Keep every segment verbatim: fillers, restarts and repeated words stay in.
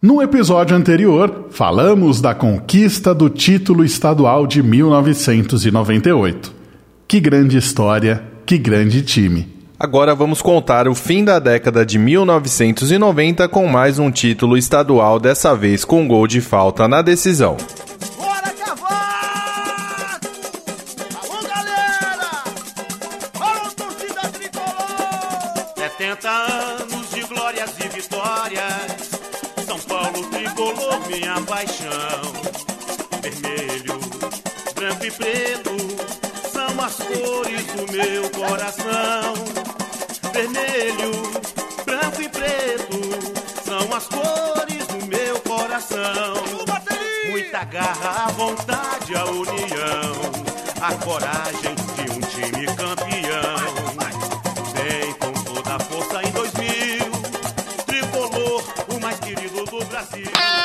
No episódio anterior, falamos da conquista do título estadual de mil novecentos e noventa e oito. Que grande história, que grande time. Agora vamos contar o fim da década de mil novecentos e noventa com mais um título estadual, dessa vez com gol de falta na decisão. Bora, Cavaco! Alô, galera! Alô, torcida tricolor! setenta anos de glórias e vitórias, São Paulo tricolor, minha paixão. Vermelho, branco e preto são as cores do meu coração. Vermelho, branco e preto são as cores do meu coração. Muita garra, a vontade, a união, a coragem de um time campeão. Vem com toda a força em dois mil, tricolor, o mais querido do Brasil.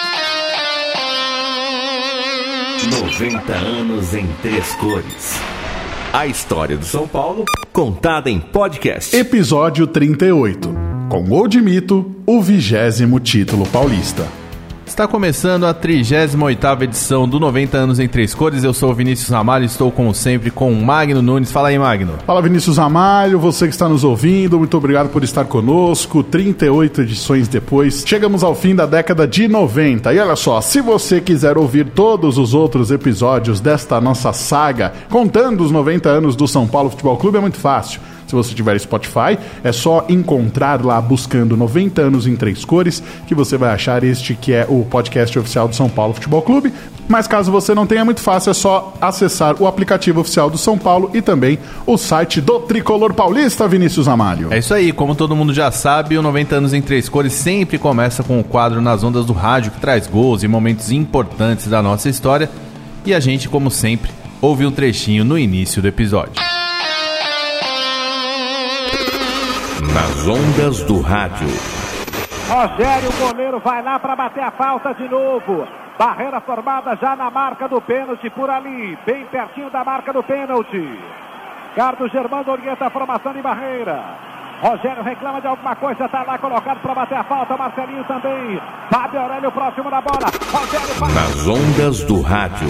noventa anos em três cores. A história do São Paulo, contada em podcast. Episódio trinta e oito. Com gol de mito, o vigésimo título paulista. Está começando a trigésima oitava edição do noventa anos em três cores. Eu sou o Vinícius Ramalho e estou, como sempre, com o Magno Nunes. Fala aí, Magno. Fala, Vinícius Ramalho, você que está nos ouvindo, muito obrigado por estar conosco. trinta e oito edições depois, chegamos ao fim da década de noventa. E olha só, se você quiser ouvir todos os outros episódios desta nossa saga, contando os noventa anos do São Paulo Futebol Clube, é muito fácil. Se você tiver Spotify, é só encontrar lá buscando noventa anos em três cores, que você vai achar este que é o podcast oficial do São Paulo Futebol Clube. Mas caso você não tenha, é muito fácil, é só acessar o aplicativo oficial do São Paulo e também o site do Tricolor Paulista, Vinícius Amalho. É isso aí, como todo mundo já sabe, o noventa anos em três cores sempre começa com o quadro Nas Ondas do Rádio, que traz gols e momentos importantes da nossa história. E a gente, como sempre, ouve um trechinho no início do episódio. Nas Ondas do Rádio. Rogério, o goleiro, vai lá para bater a falta de novo. Barreira formada já na marca do pênalti, por ali, bem pertinho da marca do pênalti. Carlos Germano orienta a formação de barreira. Rogério reclama de alguma coisa, está lá colocado para bater a falta. Marcelinho também. Fábio Aurélio próximo da bola. Rogério vai... Nas Ondas do Rádio.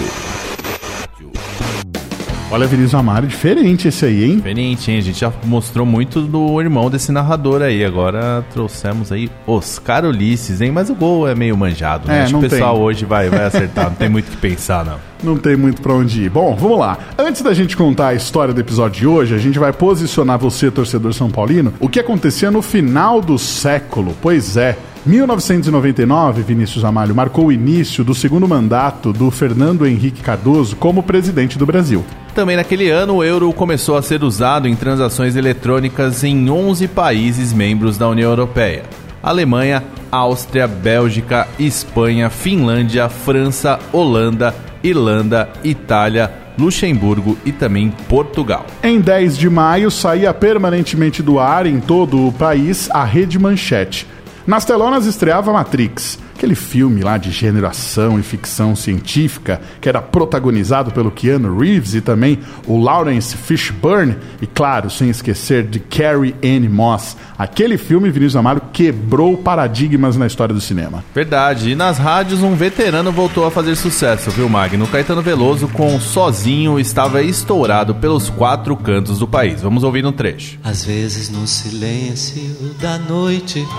Olha, Vinícius Amaro, diferente esse aí, hein? Diferente, hein? A gente já mostrou muito do irmão desse narrador aí. Agora trouxemos aí Oscar Ulisses, hein? Mas o gol é meio manjado, né? É, Acho que o pessoal tem. hoje vai, vai acertar. Não tem muito o que pensar, não. Não tem muito pra onde ir. Bom, vamos lá. Antes da gente contar a história do episódio de hoje, a gente vai posicionar você, torcedor são paulino, o que acontecia no final do século. Pois é, mil novecentos e noventa e nove, Vinícius Amalho, marcou o início do segundo mandato do Fernando Henrique Cardoso como presidente do Brasil. Também naquele ano, o euro começou a ser usado em transações eletrônicas em onze países membros da União Europeia: Alemanha, Áustria, Bélgica, Espanha, Finlândia, França, Holanda, Irlanda, Itália, Luxemburgo e também Portugal. Em dez de maio, saía permanentemente do ar em todo o país a Rede Manchete. Nas telonas estreava Matrix, aquele filme lá de gênero ação e ficção científica, que era protagonizado pelo Keanu Reeves e também o Lawrence Fishburne, e claro, sem esquecer de Carrie-Anne Moss. Aquele filme, Vinícius Amaro, quebrou paradigmas na história do cinema. Verdade, e nas rádios um veterano voltou a fazer sucesso, viu, Magno? Caetano Veloso, com Sozinho, estava estourado pelos quatro cantos do país. Vamos ouvir um trecho. Às vezes no silêncio da noite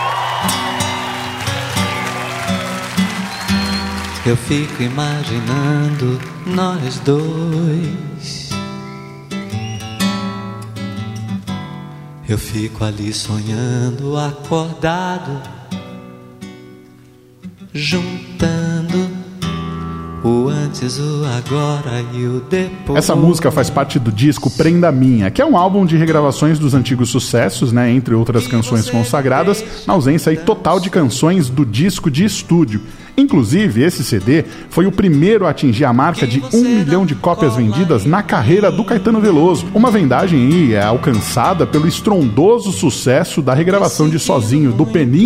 eu fico imaginando nós dois. Eu fico ali sonhando, acordado, juntando o antes, o agora e o depois. Essa música faz parte do disco Prenda Minha, que é um álbum de regravações dos antigos sucessos, né, entre outras canções consagradas, na ausência aí total de canções do disco de estúdio. Inclusive, esse C D foi o primeiro a atingir a marca de um milhão de cópias vendidas na carreira do Caetano Veloso. Uma vendagem aí é alcançada pelo estrondoso sucesso da regravação de Sozinho, do Peninha,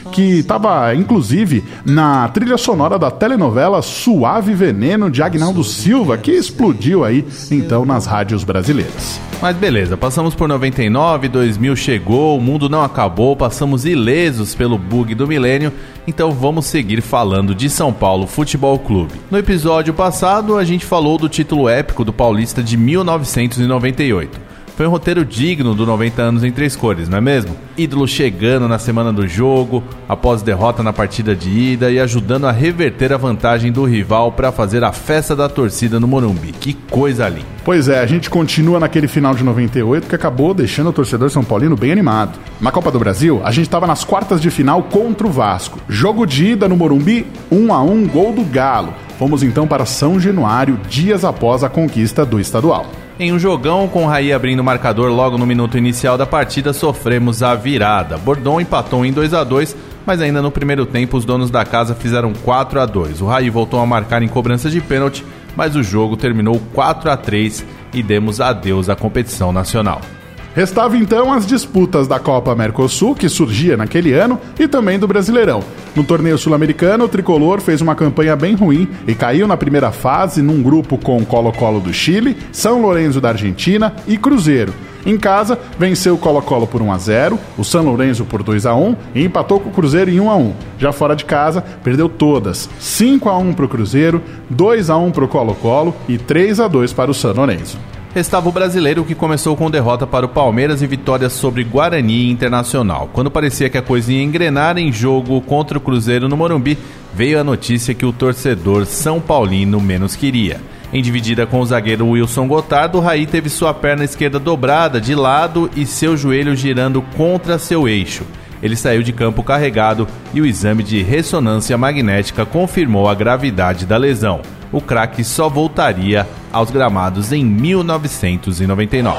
que estava, inclusive, na trilha sonora da telenovela Suave Veneno de Agnaldo Silva, que explodiu aí, então, nas rádios brasileiras. Mas beleza, passamos por noventa e nove, dois mil chegou, o mundo não acabou, passamos ilesos pelo bug do milênio, então vamos seguir falando de São Paulo Futebol Clube. No episódio passado, a gente falou do título épico do Paulista de mil novecentos e noventa e oito. Foi um roteiro digno do noventa anos em três cores, não é mesmo? Ídolo chegando na semana do jogo, após derrota na partida de ida e ajudando a reverter a vantagem do rival para fazer a festa da torcida no Morumbi. Que coisa linda! Pois é, a gente continua naquele final de noventa e oito que acabou deixando o torcedor são paulino bem animado. Na Copa do Brasil, a gente estava nas quartas de final contra o Vasco. Jogo de ida no Morumbi, um a um, gol do Galo. Fomos então para São Januário, dias após a conquista do estadual. Em um jogão, com o Raí abrindo o marcador logo no minuto inicial da partida, sofremos a virada. Bordon empatou em dois a dois, mas ainda no primeiro tempo os donos da casa fizeram quatro a dois. O Raí voltou a marcar em cobrança de pênalti, mas o jogo terminou quatro a três e demos adeus à competição nacional. Restava então as disputas da Copa Mercosul, que surgia naquele ano, e também do Brasileirão. No torneio sul-americano, o tricolor fez uma campanha bem ruim e caiu na primeira fase num grupo com Colo-Colo do Chile, São Lourenço da Argentina e Cruzeiro. Em casa, venceu o Colo-Colo por um a zero, o São Lourenço por dois a um e empatou com o Cruzeiro em um a um. Já fora de casa, perdeu todas, cinco a um para o Cruzeiro, dois a um para o Colo-Colo e três a dois para o São Lourenço. Restava o brasileiro, que começou com derrota para o Palmeiras e vitórias sobre Guarani e Internacional. Quando parecia que a coisa ia engrenar em jogo contra o Cruzeiro no Morumbi, veio a notícia que o torcedor São Paulino menos queria. Em dividida com o zagueiro Wilson Gotardo, o Raí teve sua perna esquerda dobrada de lado e seu joelho girando contra seu eixo. Ele saiu de campo carregado e o exame de ressonância magnética confirmou a gravidade da lesão. O craque só voltaria aos gramados em mil novecentos e noventa e nove.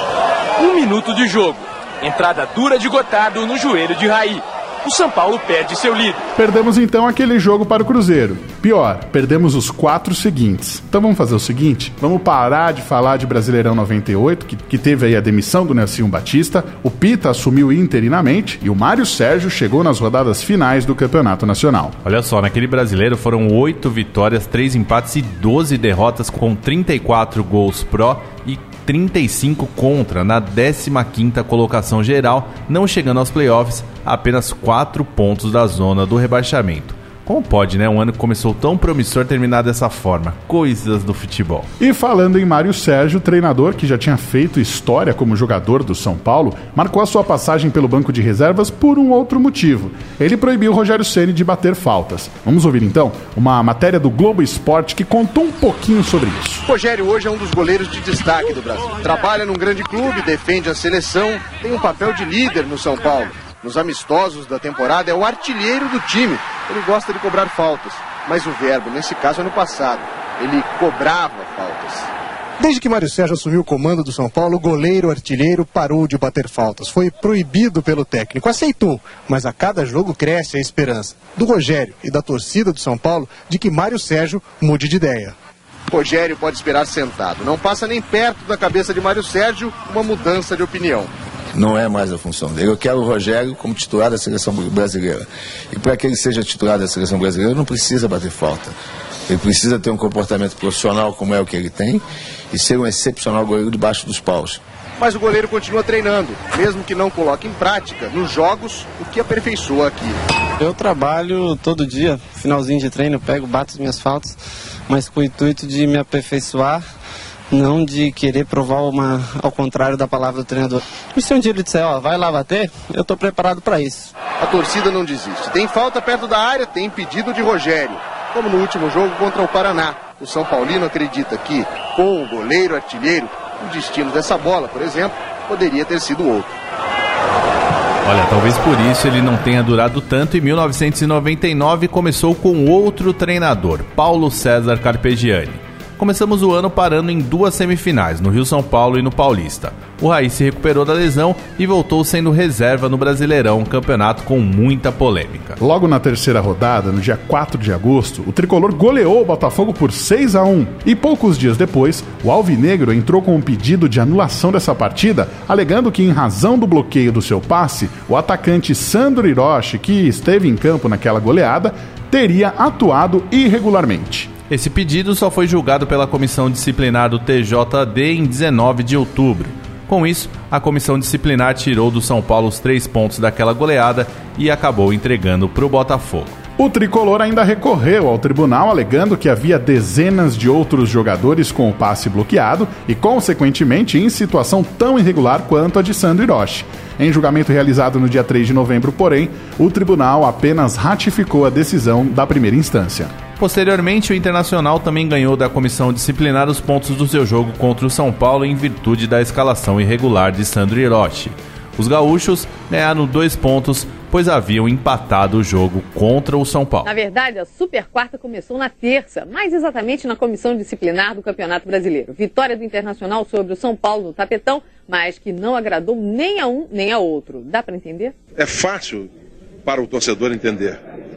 Um minuto de jogo. Entrada dura de Gotardo no joelho de Raí. O São Paulo perde seu líder. Perdemos então aquele jogo para o Cruzeiro. Pior, perdemos os quatro seguintes. Então vamos fazer o seguinte, vamos parar de falar de Brasileirão noventa e oito, que, que teve aí a demissão do Nelsinho Batista, o Pita assumiu interinamente e o Mário Sérgio chegou nas rodadas finais do Campeonato Nacional. Olha só, naquele brasileiro foram oito vitórias, três empates e doze derrotas com trinta e quatro gols pró e trinta e cinco contra na décima quinta colocação geral, não chegando aos playoffs, a apenas quatro pontos da zona do rebaixamento. Como pode, né? Um ano que começou tão promissor terminar dessa forma. Coisas do futebol. E falando em Mário Sérgio, treinador que já tinha feito história como jogador do São Paulo, marcou a sua passagem pelo banco de reservas por um outro motivo. Ele proibiu o Rogério Ceni de bater faltas. Vamos ouvir então uma matéria do Globo Esporte que contou um pouquinho sobre isso. Rogério hoje é um dos goleiros de destaque do Brasil. Trabalha num grande clube, defende a seleção, tem um papel de líder no São Paulo. Nos amistosos da temporada é o artilheiro do time. Ele gosta de cobrar faltas, mas o verbo, nesse caso, ano passado, ele cobrava faltas. Desde que Mário Sérgio assumiu o comando do São Paulo, o goleiro artilheiro parou de bater faltas. Foi proibido pelo técnico, aceitou, mas a cada jogo cresce a esperança do Rogério e da torcida do São Paulo de que Mário Sérgio mude de ideia. Rogério pode esperar sentado. Não passa nem perto da cabeça de Mário Sérgio uma mudança de opinião. Não é mais a função dele. Eu quero o Rogério como titular da seleção brasileira. E para que ele seja titular da seleção brasileira, não precisa bater falta. Ele precisa ter um comportamento profissional como é o que ele tem e ser um excepcional goleiro debaixo dos paus. Mas o goleiro continua treinando, mesmo que não coloque em prática, nos jogos, o que aperfeiçoa aqui. Eu trabalho todo dia, finalzinho de treino, eu pego, bato as minhas faltas, mas com o intuito de me aperfeiçoar, não de querer provar uma, ao contrário da palavra do treinador. E se um dia ele disser, ó, vai lá bater, eu tô preparado para isso. A torcida não desiste. Tem falta perto da área, tem pedido de Rogério. Como no último jogo contra o Paraná. O São Paulino acredita que, com o goleiro artilheiro, o destino dessa bola, por exemplo, poderia ter sido outro. Olha, talvez por isso ele não tenha durado tanto. Em mil novecentos e noventa e nove começou com outro treinador, Paulo César Carpegiani. Começamos o ano parando em duas semifinais, no Rio-São Paulo e no Paulista. O Raí se recuperou da lesão e voltou sendo reserva no Brasileirão, um campeonato com muita polêmica. Logo na terceira rodada, no dia quatro de agosto, o tricolor goleou o Botafogo por seis a um. E poucos dias depois, o alvinegro entrou com um pedido de anulação dessa partida, alegando que, em razão do bloqueio do seu passe, o atacante Sandro Hiroshi, que esteve em campo naquela goleada, teria atuado irregularmente. Esse pedido só foi julgado pela Comissão Disciplinar do T J D em dezenove de outubro. Com isso, a Comissão Disciplinar tirou do São Paulo os três pontos daquela goleada e acabou entregando para o Botafogo. O tricolor ainda recorreu ao tribunal, alegando que havia dezenas de outros jogadores com o passe bloqueado e, consequentemente, em situação tão irregular quanto a de Sandro Hiroshi. Em julgamento realizado no dia três de novembro, porém, o tribunal apenas ratificou a decisão da primeira instância. Posteriormente, o Internacional também ganhou da comissão disciplinar os pontos do seu jogo contra o São Paulo em virtude da escalação irregular de Sandro Hiroshi. Os gaúchos ganharam dois pontos, pois haviam empatado o jogo contra o São Paulo. Na verdade, a Super Quarta começou na terça, mais exatamente na comissão disciplinar do Campeonato Brasileiro. Vitória do Internacional sobre o São Paulo no tapetão, mas que não agradou nem a um nem a outro. Dá para entender? É fácil para o torcedor entender.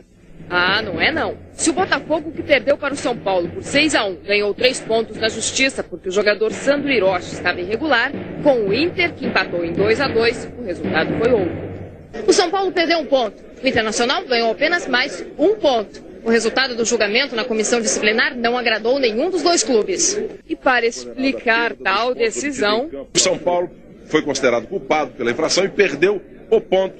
Ah, não é não. Se o Botafogo, que perdeu para o São Paulo por seis a um, ganhou três pontos na justiça porque o jogador Sandro Hiroshi estava irregular, com o Inter, que empatou em dois a dois, o resultado foi outro. O São Paulo perdeu um ponto. O Internacional ganhou apenas mais um ponto. O resultado do julgamento na comissão disciplinar não agradou nenhum dos dois clubes. E para explicar tal decisão... O São Paulo foi considerado culpado pela infração e perdeu o ponto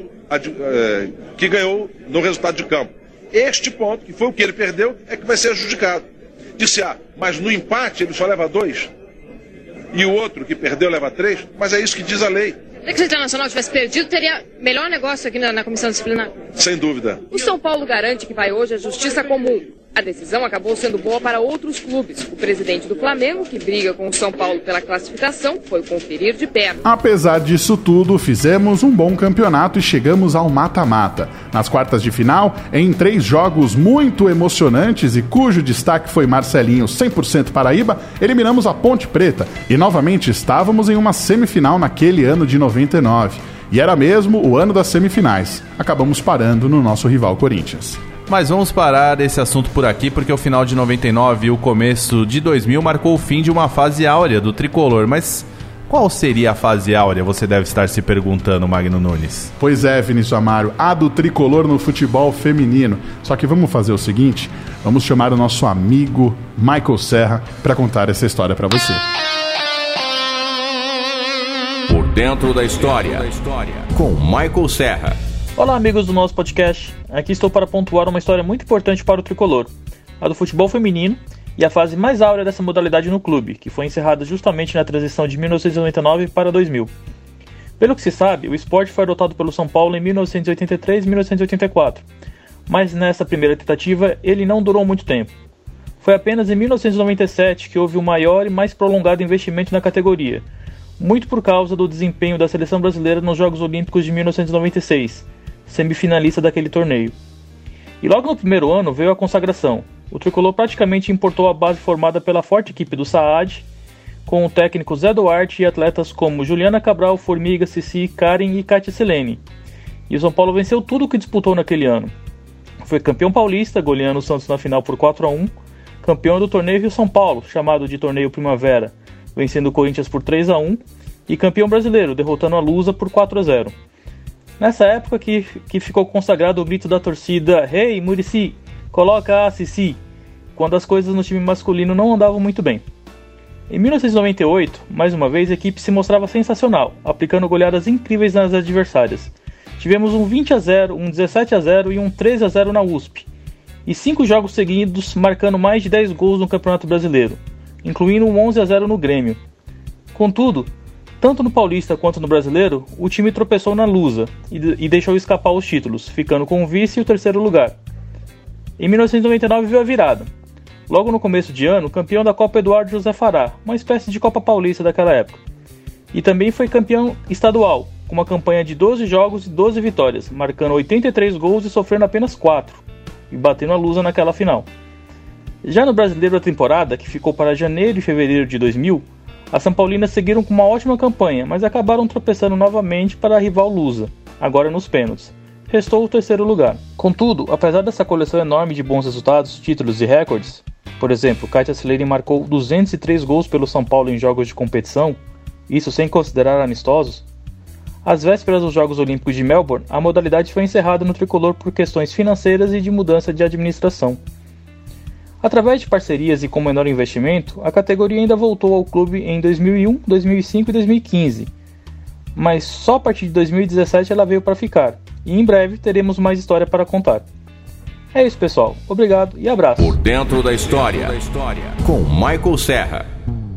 eh, que ganhou no resultado de campo. Este ponto, que foi o que ele perdeu, é que vai ser adjudicado. Disse, ah, mas no empate ele só leva dois. E o outro, que perdeu, leva três. Mas é isso que diz a lei. Se o Internacional tivesse perdido, teria melhor negócio aqui na, na comissão disciplinar. Sem dúvida. O São Paulo garante que vai hoje à Justiça Comum. A decisão acabou sendo boa para outros clubes. O presidente do Flamengo, que briga com o São Paulo pela classificação, foi conferir de perto. Apesar disso tudo, fizemos um bom campeonato e chegamos ao mata-mata. Nas quartas de final, em três jogos muito emocionantes e cujo destaque foi Marcelinho cem por cento Paraíba, eliminamos a Ponte Preta e novamente estávamos em uma semifinal naquele ano de noventa e nove. E era mesmo o ano das semifinais. Acabamos parando no nosso rival Corinthians. Mas vamos parar esse assunto por aqui, porque o final de noventa e nove e o começo de dois mil marcou o fim de uma fase áurea do tricolor. Mas qual seria a fase áurea, você deve estar se perguntando, Magno Nunes? Pois é, Vinícius Amaro, a do tricolor no futebol feminino. Só que vamos fazer o seguinte, vamos chamar o nosso amigo Michael Serra para contar essa história para você. Por dentro da história, com Michael Serra. Olá, amigos do nosso podcast. Aqui estou para pontuar uma história muito importante para o tricolor, a do futebol feminino e a fase mais áurea dessa modalidade no clube, que foi encerrada justamente na transição de mil novecentos e noventa e nove para dois mil. Pelo que se sabe, o esporte foi adotado pelo São Paulo em mil novecentos e oitenta e três e mil novecentos e oitenta e quatro, mas nessa primeira tentativa ele não durou muito tempo. Foi apenas em mil novecentos e noventa e sete que houve o maior e mais prolongado investimento na categoria, muito por causa do desempenho da seleção brasileira nos Jogos Olímpicos de mil novecentos e noventa e seis, semifinalista daquele torneio. E logo no primeiro ano veio a consagração. O tricolor praticamente importou a base formada pela forte equipe do Saad, com o técnico Zé Duarte e atletas como Juliana Cabral, Formiga, Cici, Karen e Kátia Selene. E o São Paulo venceu tudo o que disputou naquele ano. Foi campeão paulista, goleando o Santos na final por quatro a um, campeão do torneio Rio São Paulo, chamado de Torneio Primavera, vencendo o Corinthians por três a um, e campeão brasileiro, derrotando a Lusa por quatro a zero. Nessa época que, que ficou consagrado o grito da torcida "Hey, Muricy, coloca a Cici", quando as coisas no time masculino não andavam muito bem. Em mil novecentos e noventa e oito, mais uma vez, a equipe se mostrava sensacional, aplicando goleadas incríveis nas adversárias. Tivemos um vinte a zero, um dezessete a zero e um treze a zero na U S P, e cinco jogos seguidos marcando mais de dez gols no Campeonato Brasileiro, incluindo um onze a zero no Grêmio. Contudo, tanto no Paulista quanto no Brasileiro, o time tropeçou na Lusa e, e deixou escapar os títulos, ficando com o vice e o terceiro lugar. Em mil novecentos e noventa e nove veio a virada. Logo no começo de ano, campeão da Copa Eduardo José Fará, uma espécie de Copa Paulista daquela época. E também foi campeão estadual, com uma campanha de doze jogos e doze vitórias, marcando oitenta e três gols e sofrendo apenas quatro, e batendo a Lusa naquela final. Já no Brasileiro da temporada, que ficou para janeiro e fevereiro de dois mil, as São Paulinas seguiram com uma ótima campanha, mas acabaram tropeçando novamente para a rival lusa, agora nos pênaltis. Restou o terceiro lugar. Contudo, apesar dessa coleção enorme de bons resultados, títulos e recordes, por exemplo, Katia Sleiring marcou duzentos e três gols pelo São Paulo em jogos de competição, isso sem considerar amistosos, às vésperas dos Jogos Olímpicos de Melbourne, a modalidade foi encerrada no tricolor por questões financeiras e de mudança de administração. Através de parcerias e com menor investimento, a categoria ainda voltou ao clube em dois mil e um, dois mil e cinco e dois mil e quinze, mas só a partir de dois mil e dezessete ela veio para ficar, e em breve teremos mais história para contar. É isso, pessoal. Obrigado e abraço. Por dentro da história, com Michael Serra.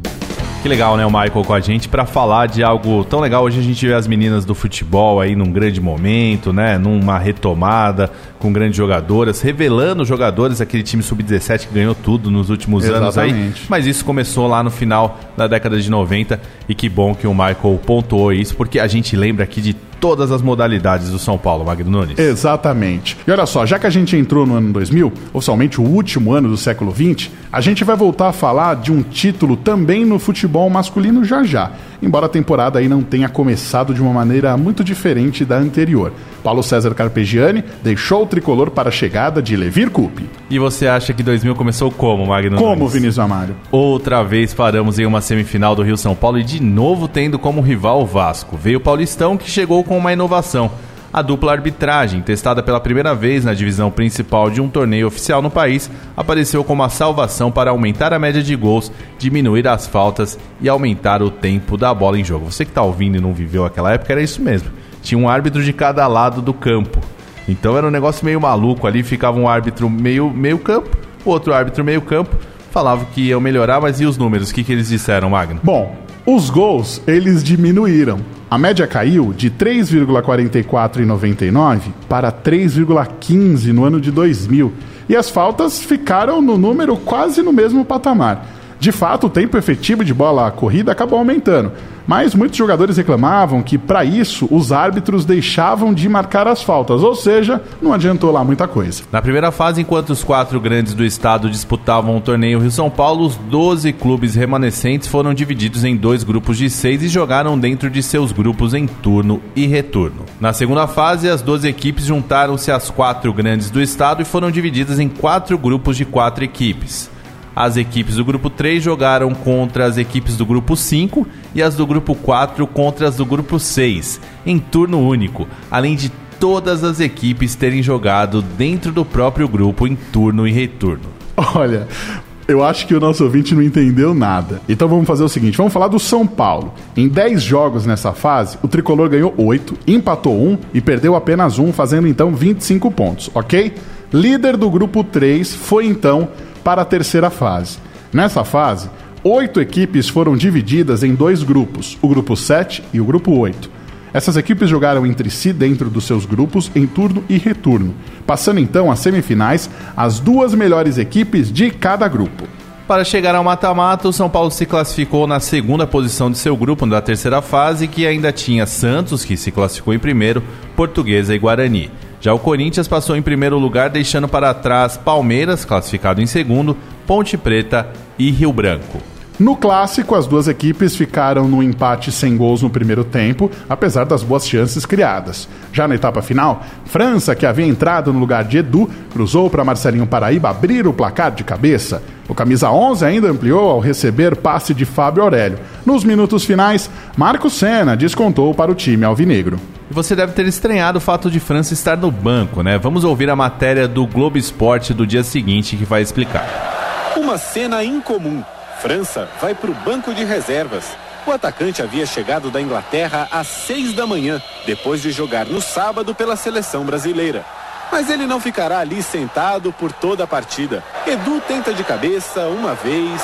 Que legal, né, o Michael com a gente para falar de algo tão legal. Hoje a gente vê as meninas do futebol aí num grande momento, né, numa retomada com grandes jogadoras, revelando jogadores, aquele time sub dezessete que ganhou tudo nos últimos Exatamente. anos aí. Mas isso começou lá no final da década de noventa e que bom que o Michael pontuou isso, porque a gente lembra aqui de todas as modalidades do São Paulo, Magno Nunes. Exatamente. E olha só, já que a gente entrou no ano dois mil, oficialmente o último ano do século vinte, a gente vai voltar a falar de um título também no futebol masculino já já, embora a temporada aí não tenha começado de uma maneira muito diferente da anterior. Paulo César Carpegiani deixou o tricolor para a chegada de Levir Coupe. E você acha que dois mil começou como, Magno Como, Nunes? Vinícius Amário? Outra vez paramos em uma semifinal do Rio São Paulo e de novo tendo como rival o Vasco. Veio o Paulistão, que chegou com uma inovação. A dupla arbitragem, testada pela primeira vez na divisão principal de um torneio oficial no país, apareceu como a salvação para aumentar a média de gols, diminuir as faltas e aumentar o tempo da bola em jogo. Você que está ouvindo e não viveu aquela época, era isso mesmo. Tinha um árbitro de cada lado do campo. Então era um negócio meio maluco ali, ficava um árbitro meio, meio campo, outro árbitro meio campo, falava que iam melhorar, mas e os números? O que, que eles disseram, Magno? Bom, os gols, eles diminuíram. A média caiu de três vírgula quarenta e quatro em noventa e nove para três vírgula quinze no ano de dois mil. E as faltas ficaram no número quase no mesmo patamar. De fato, o tempo efetivo de bola corrida acabou aumentando, mas muitos jogadores reclamavam que, para isso, os árbitros deixavam de marcar as faltas, ou seja, não adiantou lá muita coisa. Na primeira fase, enquanto os quatro grandes do estado disputavam o torneio Rio-São Paulo, os doze clubes remanescentes foram divididos em dois grupos de seis e jogaram dentro de seus grupos em turno e retorno. Na segunda fase, as doze equipes juntaram-se às quatro grandes do estado e foram divididas em quatro grupos de quatro equipes. As equipes do grupo três jogaram contra as equipes do grupo cinco e as do grupo quatro contra as do grupo seis, em turno único, além de todas as equipes terem jogado dentro do próprio grupo em turno e retorno. Olha, eu acho que o nosso ouvinte não entendeu nada. Então vamos fazer o seguinte, vamos falar do São Paulo. Em dez jogos nessa fase, o tricolor ganhou oito, empatou um e perdeu apenas um, fazendo então vinte e cinco pontos, ok? Líder do grupo três foi então para a terceira fase. Nessa fase, oito equipes foram divididas em dois grupos, o grupo sete e o grupo oito. Essas equipes jogaram entre si dentro dos seus grupos em turno e retorno, passando então às semifinais as duas melhores equipes de cada grupo. Para chegar ao mata-mata, o São Paulo se classificou na segunda posição de seu grupo da terceira fase, que ainda tinha Santos, que se classificou em primeiro, Portuguesa e Guarani. Já o Corinthians passou em primeiro lugar, deixando para trás Palmeiras, classificado em segundo, Ponte Preta e Rio Branco. No clássico, as duas equipes ficaram no empate sem gols no primeiro tempo, apesar das boas chances criadas. Já na etapa final, França, que havia entrado no lugar de Edu, cruzou para Marcelinho Paraíba abrir o placar de cabeça. O camisa onze ainda ampliou ao receber passe de Fábio Aurélio. Nos minutos finais, Marco Senna descontou para o time alvinegro. E você deve ter estranhado o fato de França estar no banco, né? Vamos ouvir a matéria do Globo Esporte do dia seguinte que vai explicar. Uma cena incomum. França vai para o banco de reservas. O atacante havia chegado da Inglaterra às seis da manhã, depois de jogar no sábado pela seleção brasileira. Mas ele não ficará ali sentado por toda a partida. Edu tenta de cabeça uma vez.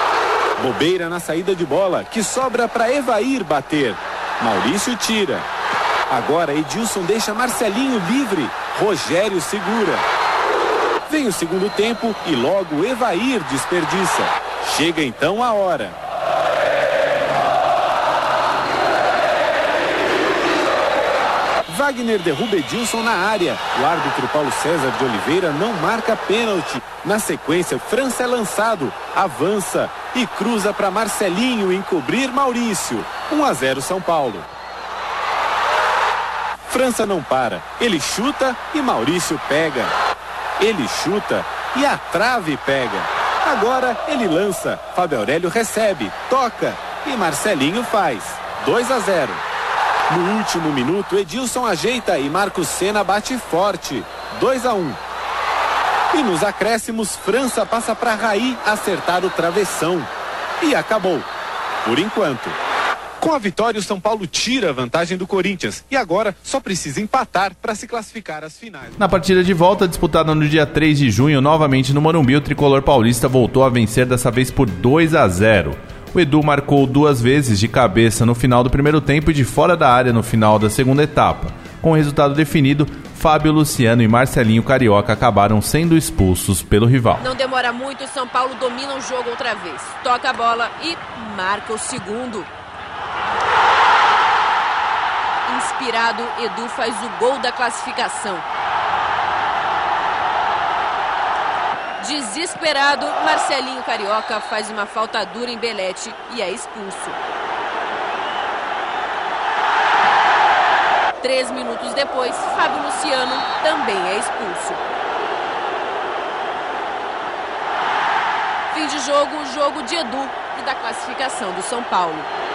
Bobeira na saída de bola, que sobra para Evair bater. Maurício tira. Agora Edilson deixa Marcelinho livre. Rogério segura. Vem o segundo tempo e logo Evair desperdiça. Chega então a hora. Wagner derruba Edilson na área. O árbitro Paulo César de Oliveira não marca pênalti. Na sequência, França é lançado, avança e cruza para Marcelinho encobrir Maurício. um a zero São Paulo. França não para. Ele chuta e Maurício pega. Ele chuta e a trave pega. Agora ele lança. Fábio Aurélio recebe, toca e Marcelinho faz. dois a zero. No último minuto, Edilson ajeita e Marcos Senna bate forte. dois a um. E nos acréscimos, França passa para Raí acertar o travessão. E acabou. Por enquanto. Com a vitória, o São Paulo tira a vantagem do Corinthians. E agora só precisa empatar para se classificar às finais. Na partida de volta, disputada no dia três de junho, novamente no Morumbi, o tricolor paulista voltou a vencer, dessa vez por dois a zero. O Edu marcou duas vezes de cabeça no final do primeiro tempo e de fora da área no final da segunda etapa. Com o resultado definido, Fábio Luciano e Marcelinho Carioca acabaram sendo expulsos pelo rival. Não demora muito, o São Paulo domina o jogo outra vez. Toca a bola e marca o segundo. Inspirado, Edu faz o gol da classificação. Desesperado, Marcelinho Carioca faz uma falta dura em Belete e é expulso. Três minutos depois, Fábio Luciano também é expulso. Fim de jogo, jogo de Edu e da classificação do São Paulo.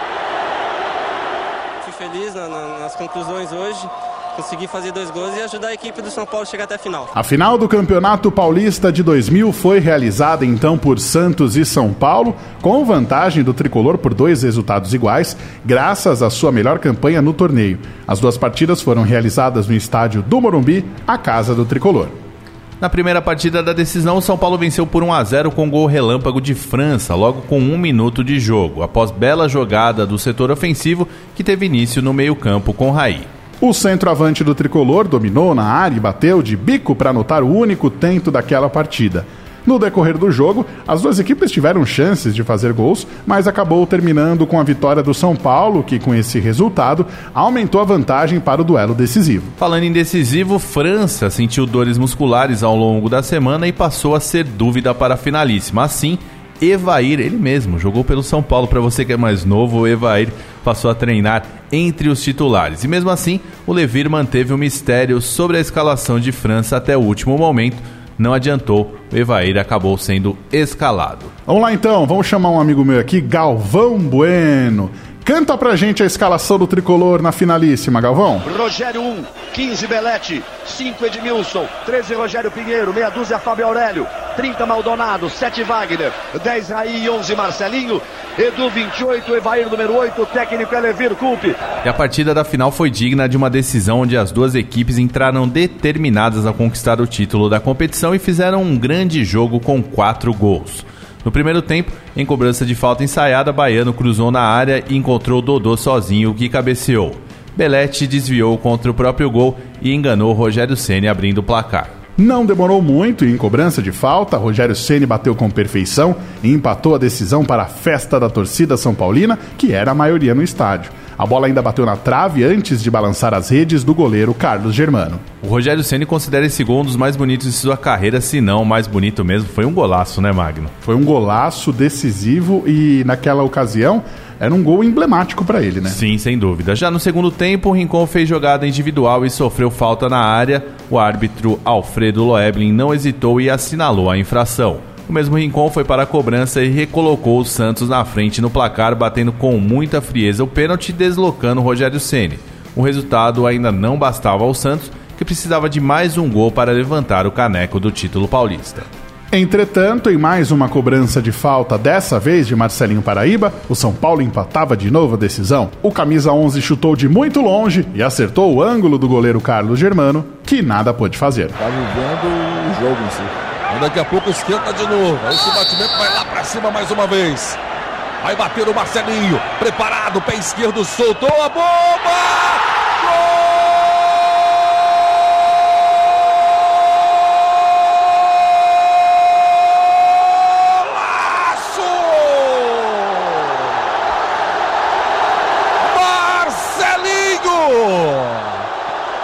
Fui feliz na, na, nas conclusões hoje. Consegui fazer dois gols e ajudar a equipe do São Paulo a chegar até a final. A final do Campeonato Paulista de dois mil foi realizada então por Santos e São Paulo, com vantagem do tricolor por dois resultados iguais, graças à sua melhor campanha no torneio. As duas partidas foram realizadas no estádio do Morumbi, a casa do tricolor. Na primeira partida da decisão, o São Paulo venceu por um a zero com gol relâmpago de França, logo com um minuto de jogo, após bela jogada do setor ofensivo que teve início no meio-campo com Raí. O centroavante do tricolor dominou na área e bateu de bico para anotar o único tento daquela partida. No decorrer do jogo, as duas equipes tiveram chances de fazer gols, mas acabou terminando com a vitória do São Paulo, que com esse resultado aumentou a vantagem para o duelo decisivo. Falando em decisivo, França sentiu dores musculares ao longo da semana e passou a ser dúvida para a finalíssima. Assim, Evair, ele mesmo, jogou pelo São Paulo. Para você que é mais novo, o Evair passou a treinar entre os titulares. E mesmo assim, o Levir manteve o mistério sobre a escalação de França até o último momento. Não adiantou, o Evair acabou sendo escalado. Vamos lá então, vamos chamar um amigo meu aqui, Galvão Bueno. Canta pra gente a escalação do tricolor na finalíssima, Galvão. Rogério um, quinze Belete, cinco Edmilson, treze Rogério Pinheiro, meia dúzia Fábio Aurélio, trinta Maldonado, sete Wagner, dez Raí e onze Marcelinho, Edu vinte e oito, Evair número oito, técnico é Levir Coupe. E a partida da final foi digna de uma decisão onde as duas equipes entraram determinadas a conquistar o título da competição e fizeram um grande jogo com quatro gols. No primeiro tempo, em cobrança de falta ensaiada, Baiano cruzou na área e encontrou Dodô sozinho, que cabeceou. Belete desviou contra o próprio gol e enganou Rogério Ceni abrindo o placar. Não demorou muito e em cobrança de falta, Rogério Ceni bateu com perfeição e empatou a decisão para a festa da torcida são paulina, que era a maioria no estádio. A bola ainda bateu na trave antes de balançar as redes do goleiro Carlos Germano. O Rogério Ceni considera esse gol um dos mais bonitos de sua carreira, se não o mais bonito mesmo. Foi um golaço, né, Magno? Foi um golaço decisivo e naquela ocasião era um gol emblemático para ele, né? Sim, sem dúvida. Já no segundo tempo, o Rincon fez jogada individual e sofreu falta na área. O árbitro Alfredo Loeblin não hesitou e assinalou a infração. O mesmo Rincon foi para a cobrança e recolocou o Santos na frente no placar, batendo com muita frieza o pênalti e deslocando o Rogério Ceni. O resultado ainda não bastava ao Santos, que precisava de mais um gol para levantar o caneco do título paulista. Entretanto, em mais uma cobrança de falta, dessa vez de Marcelinho Paraíba, o São Paulo empatava de novo a decisão. O camisa onze chutou de muito longe e acertou o ângulo do goleiro Carlos Germano, que nada pôde fazer. Tá vivendo o jogo em si. Daqui a pouco esquenta de novo. Esse batimento vai lá pra cima mais uma vez. Vai bater o Marcelinho. Preparado, pé esquerdo, soltou a bomba! Golaço! Marcelinho!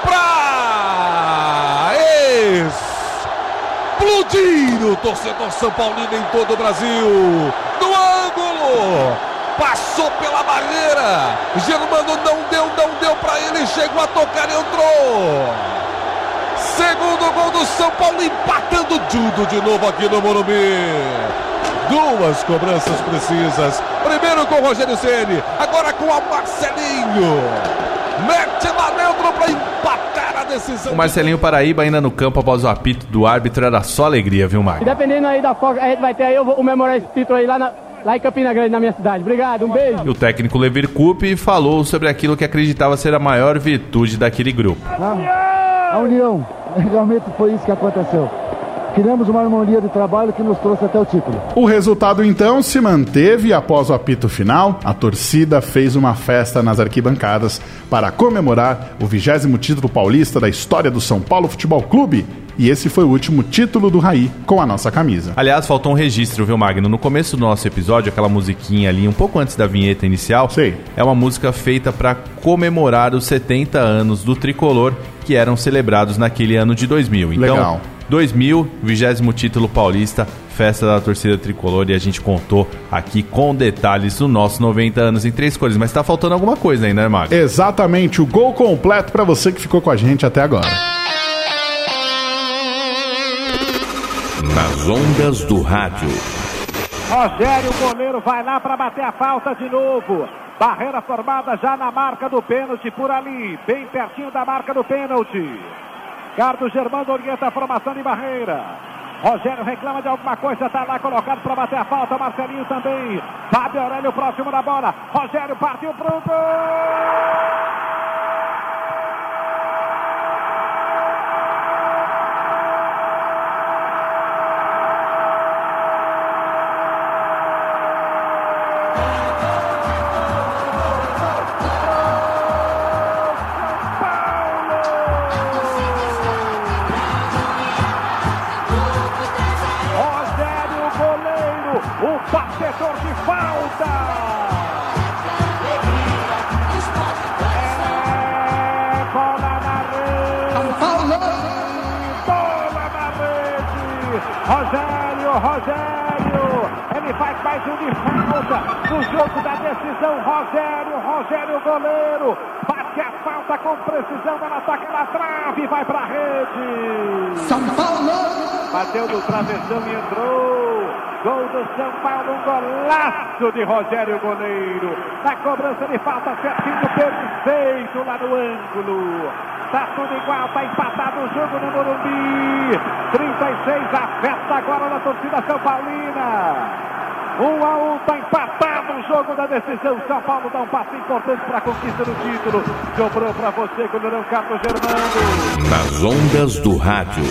explodindo. Torcedor São Paulino em todo o Brasil. No ângulo. Passou pela barreira. Germano não deu, não deu pra ele. Chegou a tocar e entrou. Segundo gol do São Paulo, empatando tudo de novo aqui no Morumbi. Duas cobranças precisas. Primeiro com o Rogério Ceni, agora com a Marcelinho. Mete lá dentro para empatar a decisão. O Marcelinho Paraíba ainda no campo após o apito do árbitro, era só alegria, viu, Marcos? Dependendo aí da folga, a gente vai ter aí, eu vou comemorar esse título aí lá, na, lá em Campina Grande, na minha cidade. Obrigado, um beijo. E o técnico Levir Coupe falou sobre aquilo que acreditava ser a maior virtude daquele grupo. A união, realmente foi isso que aconteceu. Criamos uma harmonia de trabalho que nos trouxe até o título. O resultado então se manteve e após o apito final, a torcida fez uma festa nas arquibancadas para comemorar o vigésimo título paulista da história do São Paulo Futebol Clube. E esse foi o último título do Raí com a nossa camisa. Aliás, faltou um registro, viu, Magno? No começo do nosso episódio, aquela musiquinha ali, um pouco antes da vinheta inicial, Sim. é uma música feita para comemorar os setenta anos do Tricolor que eram celebrados naquele ano de dois mil. Então, Legal. dois mil, vigésimo título paulista, festa da torcida tricolor, e a gente contou aqui com detalhes do nosso noventa anos em três cores. Mas tá faltando alguma coisa ainda, né, Magno? Exatamente, o gol completo para você que ficou com a gente até agora. Nas ondas do rádio. Rogério, goleiro, vai lá para bater a falta de novo. Barreira formada já na marca do pênalti por ali, bem pertinho da marca do pênalti. Carlos Germano orienta a formação de barreira. Rogério reclama de alguma coisa, está lá colocado para bater a falta. Marcelinho também. Fábio Aurélio próximo da bola. Rogério partiu para o gol. O batedor de falta. É bola na rede. Bola na rede. Rogério, Rogério. Ele faz mais um de falta no jogo da decisão. Rogério, Rogério, goleiro. Bate a falta com precisão. Ela toca na trave e vai pra rede. São Paulo. Bateu no travessão e entrou. Gol do São Paulo, um golaço de Rogério, goleiro. Na cobrança de falta, certinho, perfeito lá no ângulo. Tá tudo igual, tá empatado o jogo no Morumbi. trinta e seis, a festa agora na torcida São Paulina. Um a um, tá empatado o jogo da decisão. São Paulo dá um passo importante para a conquista do título. Sobrou para você, goleirão Carlos Germano. Nas ondas do rádio.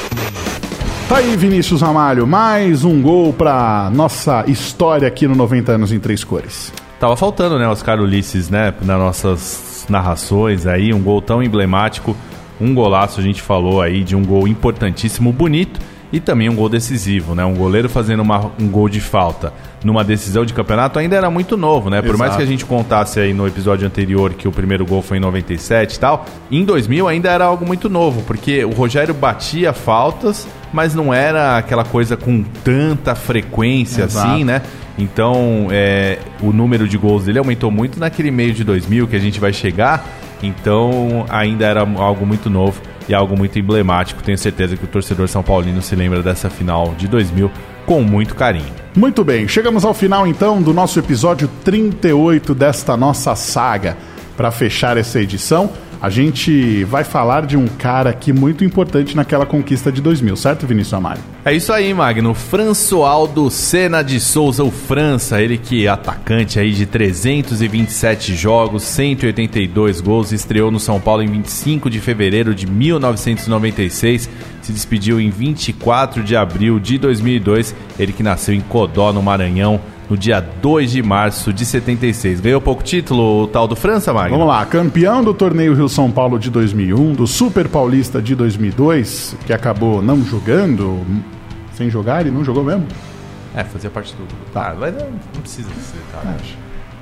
Tá aí, Vinícius Ramalho, mais um gol pra nossa história aqui no noventa anos em três cores. Tava faltando, né, Oscar Ulisses, né, nas nossas narrações aí, um gol tão emblemático, um golaço, a gente falou aí de um gol importantíssimo, bonito, e também um gol decisivo, né, um goleiro fazendo uma, um gol de falta numa decisão de campeonato ainda era muito novo, né, por Exato. mais que a gente contasse aí no episódio anterior que o primeiro gol foi em noventa e sete e tal, em dois mil ainda era algo muito novo, porque o Rogério batia faltas, mas não era aquela coisa com tanta frequência. Exato. Assim, né? Então, é, o número de gols dele aumentou muito naquele meio de dois mil que a gente vai chegar, então ainda era algo muito novo e algo muito emblemático. Tenho certeza que o torcedor são paulino se lembra dessa final de dois mil com muito carinho. Muito bem, chegamos ao final então do nosso episódio trinta e oito desta nossa saga. Para fechar essa edição, a gente vai falar de um cara aqui muito importante naquela conquista de dois mil, certo, Vinícius Amaro? É isso aí, Magno. Françoaldo Senna de Souza, o França, ele que é atacante aí de trezentos e vinte e sete jogos, cento e oitenta e dois gols, estreou no São Paulo em vinte e cinco de fevereiro de mil novecentos e noventa e seis, se despediu em vinte e quatro de abril de dois mil e dois, ele que nasceu em Codó, no Maranhão, no dia dois de março de setenta e seis. Ganhou pouco título o tal do França, Magno? Vamos lá, campeão do torneio Rio-São Paulo de dois mil e um, do Super Paulista de dois mil e dois, que acabou não jogando, sem jogar, ele não jogou mesmo? É, fazia parte do... Tá, mas não, não precisa ser, tá?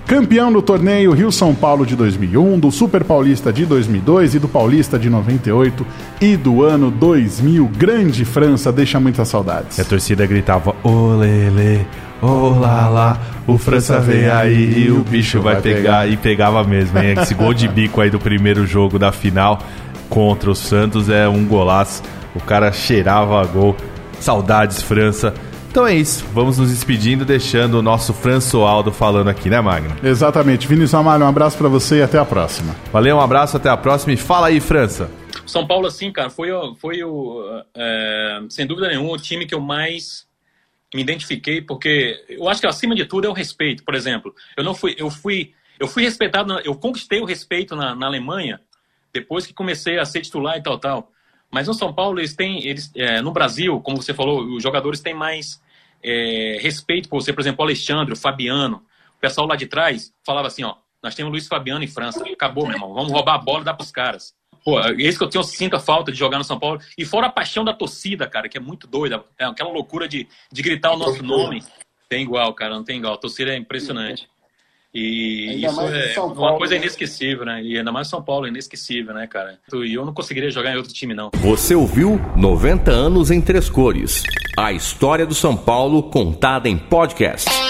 Campeão do torneio Rio-São Paulo de dois mil e um, do Super Paulista de dois mil e dois e do Paulista de noventa e oito e do ano dois mil. Grande França, deixa muitas saudades. E a torcida gritava, ô lele, ô lá lá, o França vem aí e o bicho vai pegar. E pegava mesmo, hein? Esse gol de bico aí do primeiro jogo da final contra o Santos é um golaço. O cara cheirava a gol. Saudades, França. Então é isso, vamos nos despedindo, deixando o nosso Françoaldo falando aqui, né, Magno? Exatamente. Vinícius Amalho, um abraço pra você e até a próxima. Valeu, um abraço, até a próxima e fala aí, França. São Paulo, assim, cara, foi, foi o, é, sem dúvida nenhuma, o time que eu mais me identifiquei, porque eu acho que acima de tudo é o respeito. Por exemplo, eu não fui, eu fui, eu fui respeitado, eu conquistei o respeito na, na Alemanha depois que comecei a ser titular e tal, tal. Mas no São Paulo, eles têm, eles, é, no Brasil, como você falou, os jogadores têm mais é, respeito por você. Por exemplo, o Alexandre, o Fabiano. O pessoal lá de trás falava assim, ó, nós temos o Luiz Fabiano em França. Acabou, meu irmão. Vamos roubar a bola e dar pros caras. Pô, é isso que eu tenho, eu sinto a falta de jogar no São Paulo. E fora a paixão da torcida, cara, que é muito doida. É aquela loucura de, de gritar o nosso nome. Tem igual, cara, não tem igual. A torcida é impressionante. E ainda isso é Paulo, uma coisa inesquecível, né? E ainda mais São Paulo, é inesquecível, né, cara? E eu não conseguiria jogar em outro time, não. Você ouviu noventa anos em três cores. A história do São Paulo contada em podcast.